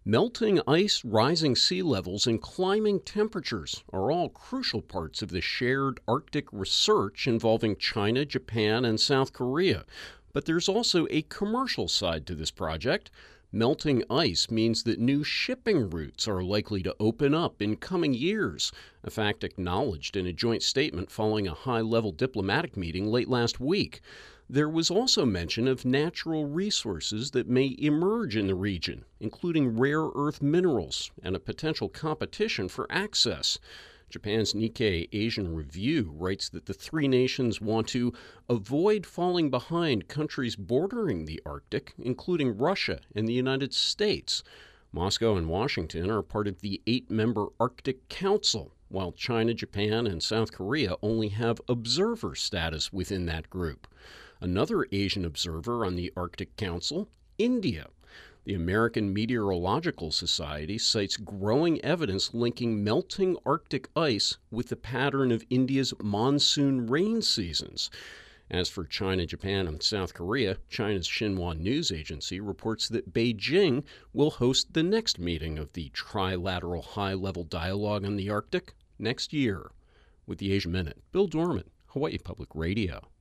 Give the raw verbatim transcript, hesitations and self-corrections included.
Melting ice, rising sea levels, and climbing temperatures are all crucial parts of the shared Arctic research involving China, Japan, and South Korea. But there's also a commercial side to this project. Melting ice means that new shipping routes are likely to open up in coming years, a fact acknowledged in a joint statement following a high-level diplomatic meeting late last week. There was also mention of natural resources that may emerge in the region, including rare earth minerals and a potential competition for access. Japan's Nikkei Asian Review writes that the three nations want to avoid falling behind countries bordering the Arctic, including Russia and the United States. Moscow and Washington are part of the eight-member Arctic Council, while China, Japan, and South Korea only have observer status within that group. Another Asian observer on the Arctic Council, India. The American Meteorological Society cites growing evidence linking melting Arctic ice with the pattern of India's monsoon rain seasons. As for China, Japan, and South Korea, China's Xinhua News Agency reports that Beijing will host the next meeting of the Trilateral High-Level Dialogue on the Arctic next year. With the Asia Minute, Bill Dorman, Hawaii Public Radio.